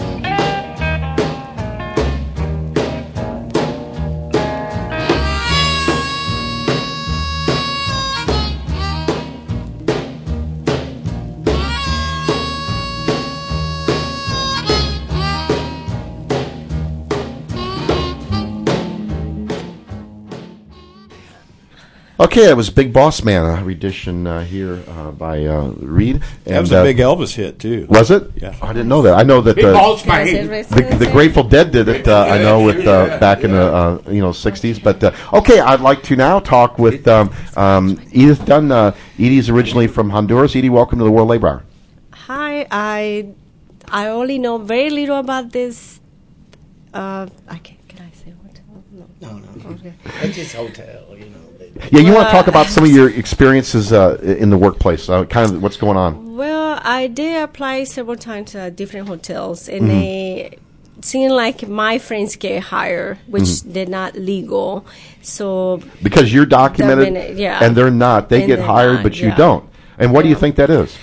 Okay, it was Big Boss Man, a rendition uh, here uh, by uh, Reed. And, That was a uh, big Elvis hit, too. Was it? Yeah. Oh, I didn't know that. I know that Big uh, Boss Can I say Man. the rest the, of the it? Grateful Dead did it. Uh, I know with uh, back in the uh, you know sixties. But uh, okay, I'd like to now talk with um, um, Edith Dunn. Uh, Edie's originally from Honduras. Edie, welcome to the World Labor Hour. Hi, I I only know very little about this. Uh, I can can I say what? No. No, no. Okay. It's just hotel, you know. Yeah, you want Well, to talk about some of your experiences uh, in the workplace, uh, kind of what's going on. Well, I did apply several times to different hotels, and they seemed like my friends get hired, which they're not legal. So Because you're documented, minute, yeah. and they're not. They And get they're hired, not, but you yeah. don't. And what do you Yeah. think that is?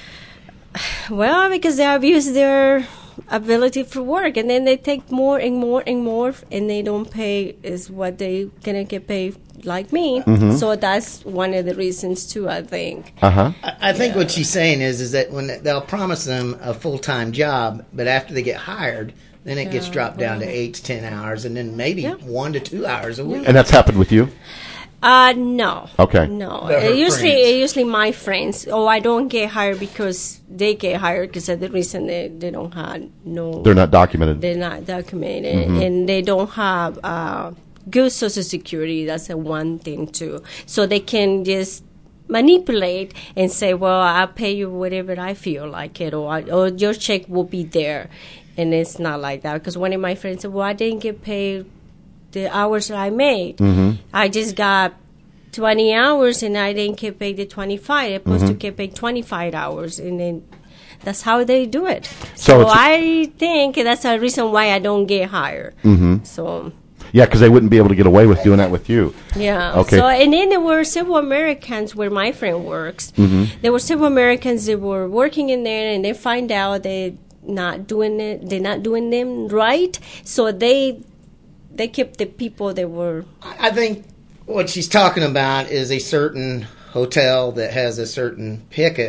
Well, because they abuse their ability for work, and then they take more and more and more, and they don't pay is what they gonna get paid like me. So that's one of the reasons too, I think. Uh huh. I, I think what she's saying is is that when they'll promise them a full time job, but after they get hired, then it gets Yeah, dropped down to well. eight to ten hours, and then maybe Yeah. one to two hours a week. And that's happened with you? Uh, no. Okay. No. They're her Uh, usually, friends. uh, usually my friends. Oh, I don't get hired because they get hired because of the reason they, they don't have no. They're not documented. They're not documented, and they don't have uh, good Social Security. That's a one thing too. So they can just manipulate and say, "Well, I'll pay you whatever I feel like it, or, I, or your check will be there," and it's not like that. Because one of my friends said, "Well, I didn't get paid the hours that I made. I just got twenty hours, and I didn't get paid the twenty-five. I'm supposed to get paid twenty-five hours, and then." That's how they do it. So So, it's- I think that's a reason why I don't get hired. Mm-hmm. So Yeah, because they wouldn't be able to get away with doing that with you. yeah. Okay. So and then there were several Americans where my friend works. Mm-hmm. There were several Americans that were working in there, and they find out they not doing it. They're not doing them right. So they they kept the people that were. I think what she's talking about is a certain hotel that has a certain picket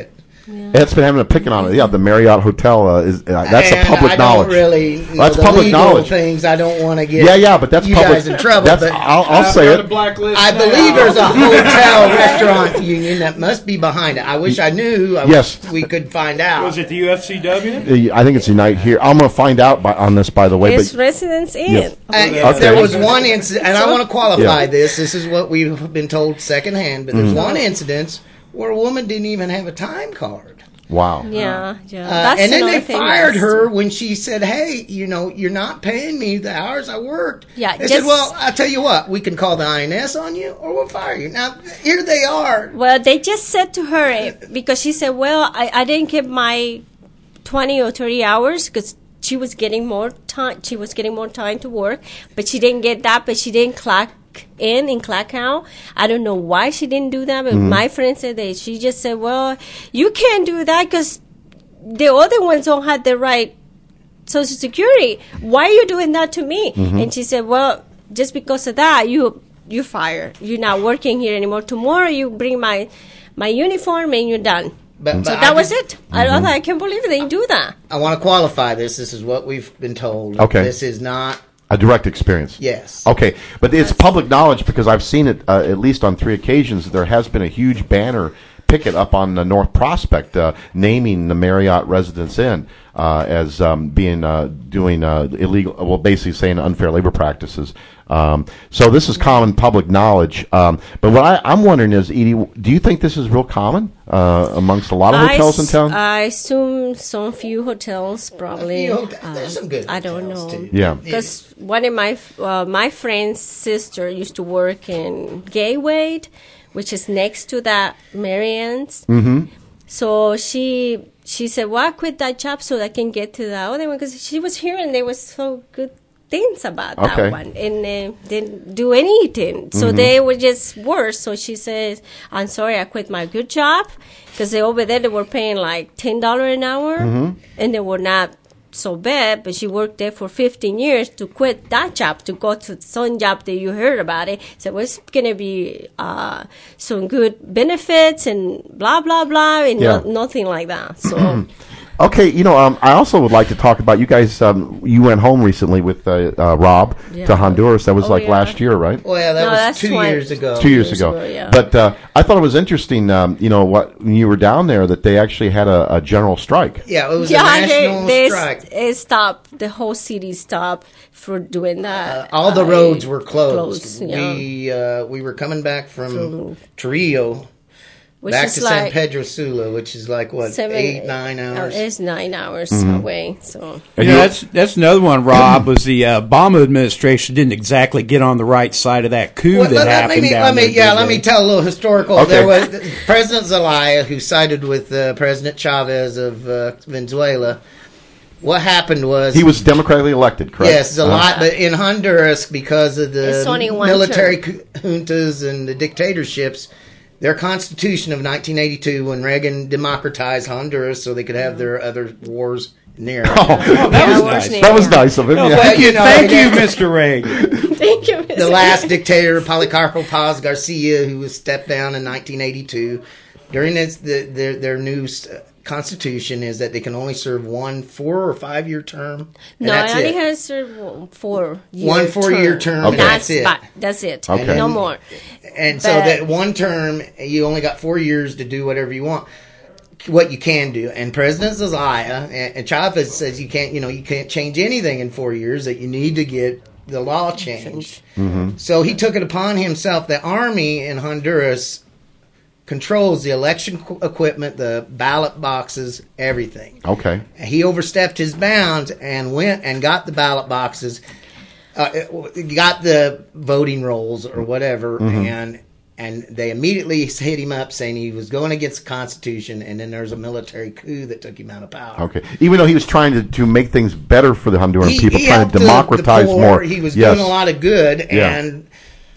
Yeah. It's been having a picking on it. Yeah, the Marriott Hotel uh, is uh, that's And a public I knowledge. Don't really, you know, that's the public legal knowledge. Things I don't want to get. Yeah, yeah, but that's you public. guys in trouble. That's, but I'll, I'll say it. I believe there's a hotel restaurant union that must be behind it. I wish I knew. I Yes. wish we could find out. Was it the U F C W? I think it's Unite here. I'm going to find out by, on this, by the way. It's but Residence Inn. Yes. And Okay. There was one incident, and I want to qualify Yeah. this. This is what we've been told secondhand, but there's Mhm. one incident where a woman didn't even have a time card. Wow. Yeah, yeah. Uh, That's and then they another thing fired that's- her when she said, "Hey, you know, you're not paying me the hours I worked." Yeah, they said, just- "Well, I'll tell you what, we can call the I N S on you, or we'll fire you." Now, here they are. Well, they just said to her eh, because she said, "Well, I, I didn't get my twenty or thirty hours because she was getting more time. She was getting more time to work, but she didn't get that. But she didn't clock in and clock out. I don't know why she didn't do that. But Mhm. my friend said that she just said, "Well, you can't do that because the other ones don't have the right Social Security. Why are you doing that to me?" Mhm. And she said, "Well, just because of that, you you fired. You're not working here anymore. Tomorrow, you bring my my uniform and you're done." But, so but that I was just- it. I, Mhm. I can't believe they do that. I want to qualify this. This is what we've been told. Okay. This is not. A direct experience. Yes. Okay, but it's public knowledge because I've seen it uh, at least on three occasions. There has been a huge banner picket up on the North Prospect uh, naming the Marriott Residence Inn uh, as um, being uh, doing uh, illegal, well, basically saying unfair labor practices. Um, so this is common public knowledge. Um, but what I, I'm wondering is, Edie, do you think this is real common uh, amongst a lot of hotels I, in town? I assume some few hotels probably. A few hotels. There's some good I don't know. too. Yeah. Because one of my uh, my friend's sister used to work in Gateway, which is next to that Marianne's. Mm-hmm. So she she said, "Well, I quit that job so I can get to the other one," because she was hearing there was so good things about Okay. that one, and uh, didn't do anything. So Mhm. they were just worse. So she says, "I'm sorry, I quit my good job because over there they were paying like ten dollars an hour, Mhm. and they were not so bad." But she worked there for fifteen years to quit that job to go to some job that you heard about it. So it was gonna be uh, some good benefits and blah blah blah, and Yeah. no, nothing like that. So. Okay, you know, um, I also would like to talk about you guys. Um, you went home recently with uh, uh, Rob Yeah. to Honduras. That was Oh, like yeah. last year, right? Well, that No, was that's two twenty years ago. Two years years ago. ago, yeah. But uh, I thought it was interesting, um, you know, what when you were down there that they actually had a, a general strike. Yeah, it was yeah, a national they, they strike. s- it stopped. The whole city stopped for doing that. All the I- roads were closed. closed, yeah. We uh, we were coming back from From- Trujillo Which back is to San like Pedro Sula, which is like what seven, eight nine hours. uh, It's nine hours Mhm. away. So You know, that's that's another one, Rob, was the uh, Obama administration didn't exactly get on the right side of that coup Well, that let, let happened me, down let me, there. yeah, did let they? me tell a little historical. Okay. There was President Zelaya, who sided with uh, President Chavez of uh, Venezuela. What happened was He was democratically elected, correct? Yes, a Uh-huh. lot, but in Honduras, because of the It's only one military term. juntas and the dictatorships, their constitution of nineteen eighty-two, when Reagan democratized Honduras so they could have their other wars near. Oh, that was nice. That was nice of him. Oh, yeah. thank you, know, thank they- you, Mister Reagan. thank you. The last dictator, Policarpo Paz Garcia, who was stepped down in nineteen eighty-two. During this, the, their, their new uh, constitution is that they can only serve one four or five year term. and No, that's I only it. has served one four year One four-year term, Okay. That's that's it. ba- That's it. Okay. No more. And so But- that one term, you only got four years to do whatever you want. What you can do, and President Zelaya and, and Chavez says you can't, you know, you can't change anything in four years. That you need to get the law changed. Mhm. So he took it upon himself. The army in Honduras controls the election qu- equipment, the ballot boxes, everything. Okay. He overstepped his bounds and went and got the ballot boxes, uh, got the voting rolls or whatever, Mhm. and and they immediately hit him up saying he was going against the Constitution, and then there was a military coup that took him out of power. Okay. Even though he was trying to, to make things better for the Honduran He, people, he trying helped to the- democratize the poor. more. He was Yes. doing a lot of good, Yeah. and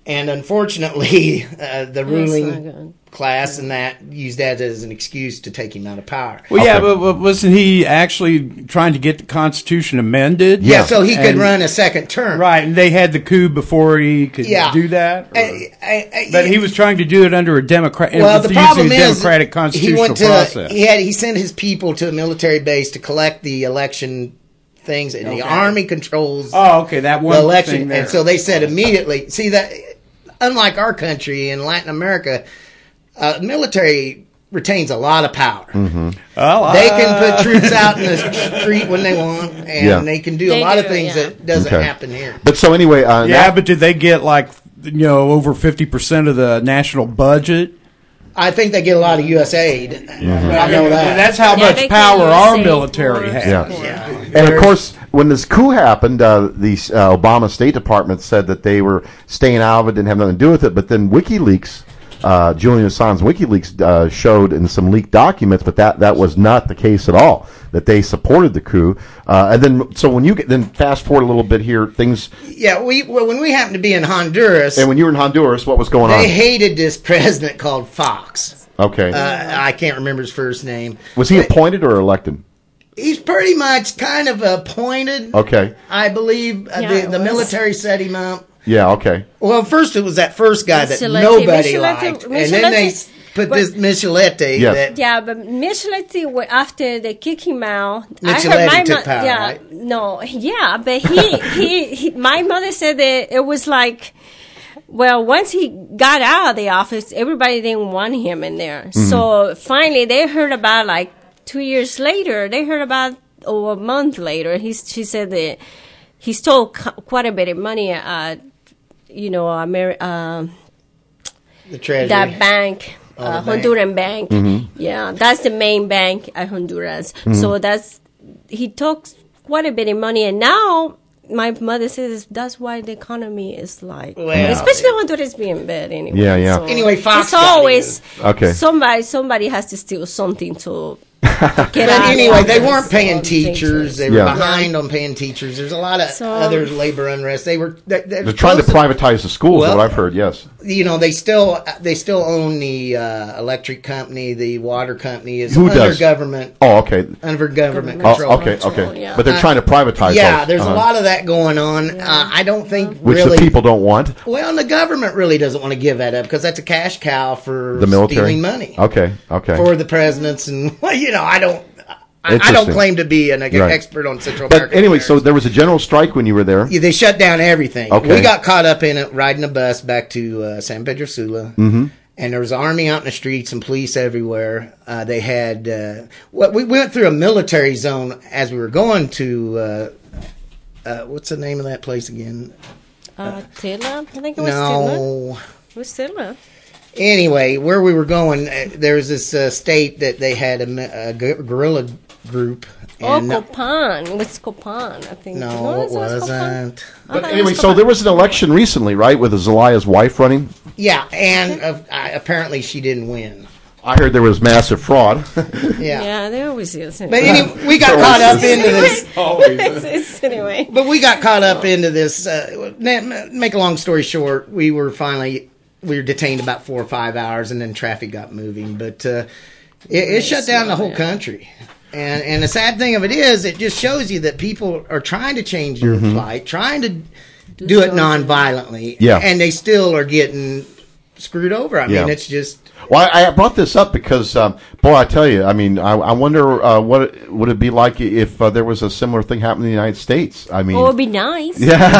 and unfortunately, uh, the ruling not good. class and that used that as an excuse to take him out of power. Well, yeah, but, but wasn't he actually trying to get the Constitution amended? Yeah, so he could And- run a second term. Right, and they had the coup before he could Yeah. do that. or- I- I- I- but he was trying to do it under a Democrat. Well, the using problem a is democratic he constitutional went to process. he had he sent his people to a military base to collect the election things, and the Okay. army controls Oh, okay, that one the election. thing there. And so they said immediately. See that, unlike our country in Latin America, uh, military retains a lot of power. Well, They uh, can put troops out in the street when they want, and Yeah. they can do They a lot do, of things yeah. that doesn't Okay. happen here. But so anyway, uh, Yeah, that- but did they get like you know over fifty percent of the national budget? I think they get a lot of U S aid. I know that. That's how Yeah, much they power can our use military aid has. for- Yeah. And of course, when this coup happened, uh, the uh, Obama State Department said that they were staying out of it, didn't have nothing to do with it. But then WikiLeaks, uh, Julian Assange's WikiLeaks uh, showed in some leaked documents, but that, that was not the case at all. That they supported the coup, uh, and then so when you get then fast forward a little bit here, things. Yeah, we well, when we happened to be in Honduras, And when you were in Honduras, what was going they on? hated this president called Fox. Okay, Uh, I can't remember his first name. was he But appointed or elected? He's pretty much kind of appointed. Okay, I believe uh, Yeah, the, it the was. military set him up. yeah, okay. Well, first it was that first guy that Micheletti. nobody Micheletti- liked, and then they Micheletti- put but- this Micheletti. Yes. That, Yeah, but Micheletti, wa- after they kick him out, Micheletti took power, yeah, right? no, yeah, but he, he, he, my mother said that it was like, well, once he got out of the office, everybody didn't want him in there. Mm-hmm. So finally, they heard about like two years later. They heard about or a month later. He, she said that he stole cu- quite a bit of money at, you know, Ameri- uh, the treasury. that bank, Oh, uh, the bank. Honduran bank. Yeah, that's the main bank at Honduras. So that's he took quite a bit of money, and now my mother says that's why the economy is like, Well, especially Honduras being bad anyway. Yeah, yeah. So Anyway, Fox it's got always Okay. somebody somebody has to steal something to get But out. anyway, of they this weren't paying all teachers. They were Yeah. behind on paying teachers. There's a lot of So- other labor unrest. They were they, they're, They're trying to supposed privatize the schools. Well- is what I've heard. Yes. You know, they still they still own the uh, electric company, the water company is Who under does? government Oh, okay. under government Government control. Oh, okay, control, okay. yeah. But they're Uh, trying to privatize. Yeah, those. there's Uh-huh. a lot of that going on. Uh, I don't think which really the people don't want. Well, and the government really doesn't want to give that up because that's a cash cow for The military stealing money Okay, okay. for the presidents, and well, you know, I don't, I, I Interesting. don't claim to be an Right. expert on Central America. but anyway, so there was a general strike when you were there. Yeah, they shut down everything. Okay. We got caught up in it riding a bus back to uh, San Pedro Sula. Mm-hmm. And there was army out in the streets and police everywhere. Uh, they had, uh, what we went through a military zone as we were going to, uh, uh, what's the name of that place again? Uh, Tila, I think it was Tila. No. It was Tila. Anyway, where we were going, uh, there was this uh, state that they had a, mi- a gu- guerrilla group. Oh, And Copan. It was Copan, I think. no, Was it was Copan? wasn't. I But thought it anyway, was so Copan. there was an election recently, right, with Zelaya's wife running. Yeah, and uh, I, apparently she didn't win. I heard there was massive fraud. Yeah. Yeah, they always is. But anyway, we got caught up into this. It's- it's- anyway. But we got caught up into this. Uh, na- make a long story short, we were finally we were detained about four or five hours, and then traffic got moving. But uh, it, it shut down the whole country. And and the sad thing of it is, it just shows you that people are trying to change their plight, trying to do it non-violently, Yeah. and they still are getting screwed over. I Yeah. mean, it's just. Well, I, I brought this up because, um, boy, I tell you, I mean, I, I wonder uh, what it, would it be like if uh, there was a similar thing happening in the United States. I mean, Oh, it would be nice.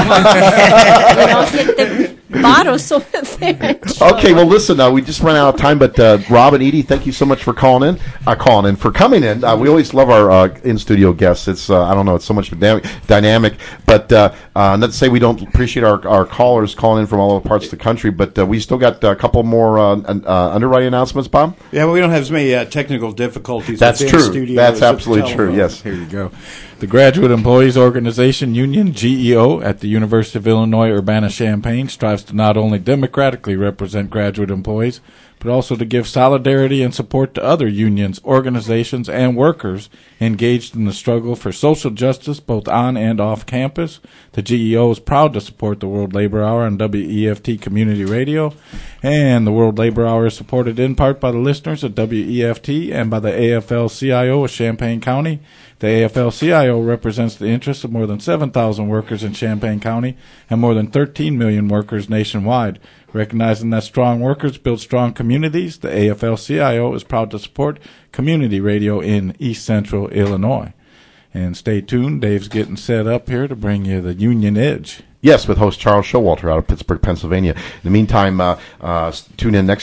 yeah. You know, get the bottles over there. Okay, well, listen, uh, we just ran out of time, but uh, Rob and Edie, thank you so much for calling in, uh, calling in, for coming in. Uh, we always love our uh, in-studio guests. It's, uh, I don't know, it's so much dynamic, dynamic but uh, uh, not to say we don't appreciate our, our callers calling in from all over parts of the country, but uh, we still got a couple more uh, uh, underwriting announcements, Bob? Yeah, well, we don't have as many uh, technical difficulties. That's within true. studio That's as at the absolutely true, telephone. yes. Here you go. The Graduate Employees Organization Union, G E O, at the University of Illinois Urbana-Champaign strives to not only democratically represent graduate employees, but also to give solidarity and support to other unions, organizations, and workers engaged in the struggle for social justice both on and off campus. The G E O is proud to support the World Labor Hour on W E F T Community Radio, and the World Labor Hour is supported in part by the listeners at W E F T and by the A F L C I O of Champaign County. The A F L C I O represents the interests of more than seven thousand workers in Champaign County and more than thirteen million workers nationwide. Recognizing that strong workers build strong communities, the A F L C I O is proud to support community radio in East Central Illinois. And stay tuned. Dave's getting set up here to bring you the Union Edge. Yes, with host Charles Showalter out of Pittsburgh, Pennsylvania. In the meantime, uh, uh, tune in next